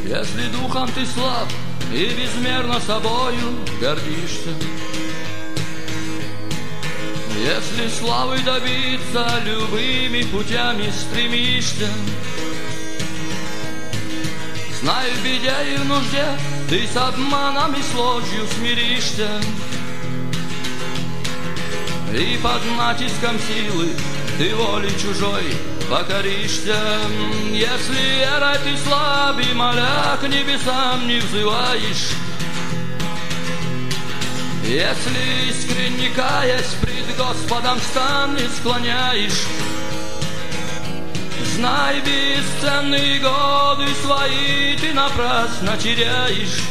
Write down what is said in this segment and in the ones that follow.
Если духом ты слаб и безмерно собою гордишься, если славы добиться любыми путями стремишься, знай, в беде и в нужде ты с обманом и с ложью смиришься, и под натиском силы ты воли чужой покоришься. Если верой ты слаб и моля к небесам не взываешь, если искренне каясь пред Господом стан не склоняешь, знай, бесценные годы свои ты напрасно теряешь,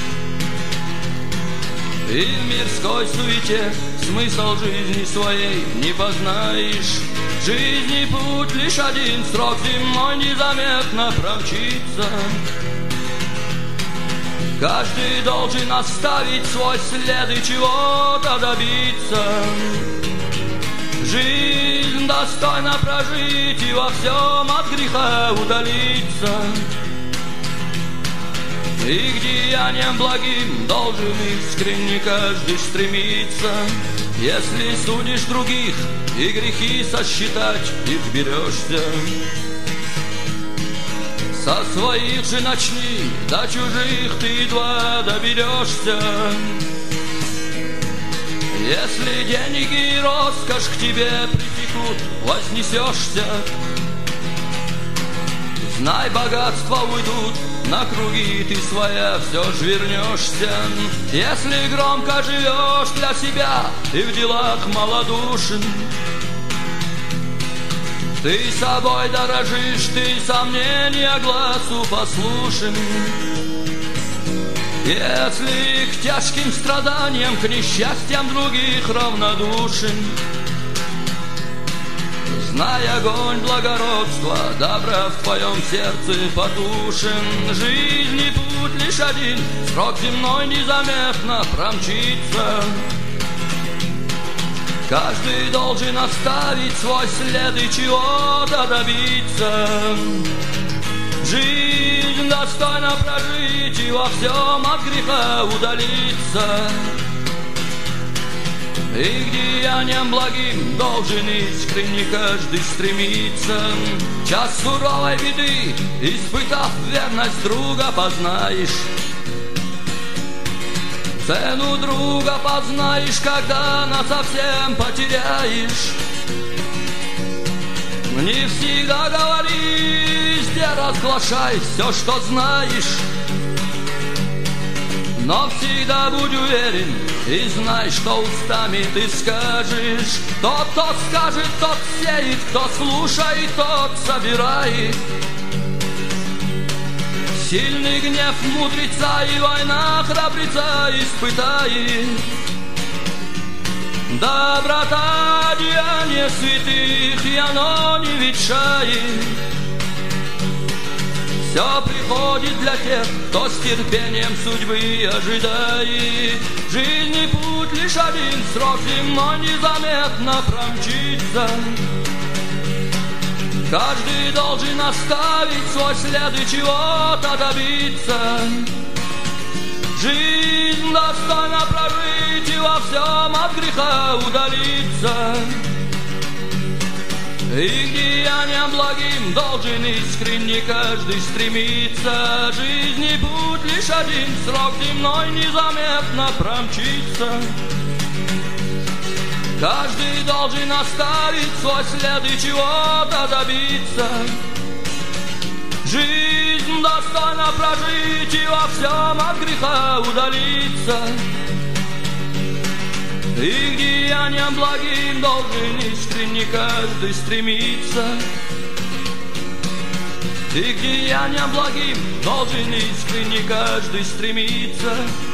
и в мирской суете смысл жизни своей не познаешь. Жизни путь лишь один, срок земной незаметно промчится. Каждый должен оставить свой след и чего-то добиться. Жизнь достойно прожить и во всем от греха удалиться. И к деяниям благим должен искренне каждый стремиться. Если судишь других и грехи сосчитать их берешься, со своих же начни, до чужих ты едва доберешься. Если деньги и роскошь к тебе притекут, вознесешься, знай, богатства уйдут, на круги ты своя все ж вернешься. Если громко живешь для себя и в делах малодушен, ты собой дорожишь, ты сомнения глазу послушен. Если к тяжким страданиям, к несчастьям других равнодушен, знай, огонь благородства, добра в твоем сердце потушен. Жизни путь лишь один, срок земной незаметно промчится. Каждый должен оставить свой след и чего-то добиться. Жизнь достойно прожить и во всем от греха удалиться. И к деяниям благим должен искренне каждый стремиться. Час суровой беды, испытав верность друга, познаешь. Цену друга познаешь, когда насовсем потеряешь. Не всегда говори, везде разглашай все, что знаешь, но всегда будь уверен и знай, что устами ты скажешь. Тот, кто скажет, тот сеет, кто слушает, тот собирает. Сильный гнев мудреца и война храбреца испытает. Доброта деяния святых, и оно не ветшает. Все приходит для тех, кто с терпением судьбы ожидает. Жизни путь лишь один, срок земной незаметно промчится. Каждый должен оставить свой след и чего-то добиться. Жизнь достойно прожить и во всем от греха удалиться. И к деяниям благим должен искренне каждый стремиться. Жизни путь лишь один, срок земной незаметно промчится. Каждый должен оставить свой след и чего-то добиться. Жизнь достойно прожить и во всем от греха удалиться. И к деяниям благим должен искренне каждый стремиться. И к деяниям благим должен искренне каждый стремиться.